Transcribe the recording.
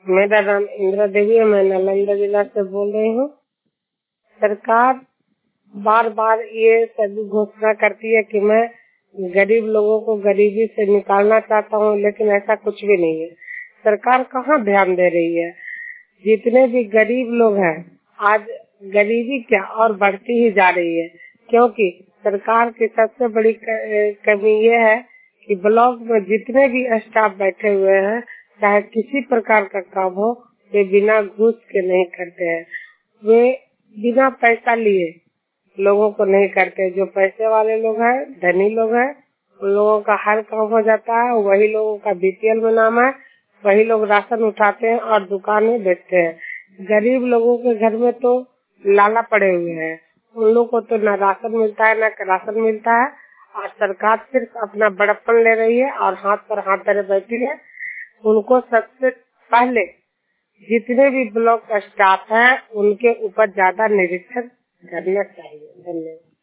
मेरा नाम इंदिरा देवी है। मैं नालंदा जिला से बोल रही हूँ। सरकार बार बार ये सभी घोषणा करती है कि मैं गरीब लोगों को गरीबी से निकालना चाहता हूँ, लेकिन ऐसा कुछ भी नहीं है। सरकार कहाँ ध्यान दे रही है। जितने भी गरीब लोग हैं, आज गरीबी क्या और बढ़ती ही जा रही है, क्योंकि सरकार की सबसे बड़ी कमी ये है कि ब्लॉक में जितने भी स्टाफ बैठे हुए हैं, चाहे किसी प्रकार का काम हो, वे बिना घूस के नहीं करते हैं। वे बिना पैसा लिए लोगों को नहीं करते। जो पैसे वाले लोग हैं, धनी लोग हैं, उन लोगों का हर काम हो जाता है। वही लोगों का बीपीएल में नाम है, वही लोग राशन उठाते हैं और दुकानें बेचते हैं। गरीब लोगों के घर में तो लाला पड़े हुए हैं, उन लोगों को तो न राशन मिलता है न राशन मिलता है। और सरकार सिर्फ अपना बड़प्पन ले रही है और हाथ पर हाथ धरे बैठी है। उनको सबसे पहले जितने भी ब्लॉक का स्टाफ है, उनके ऊपर ज्यादा निरीक्षण करना चाहिए। धन्यवाद।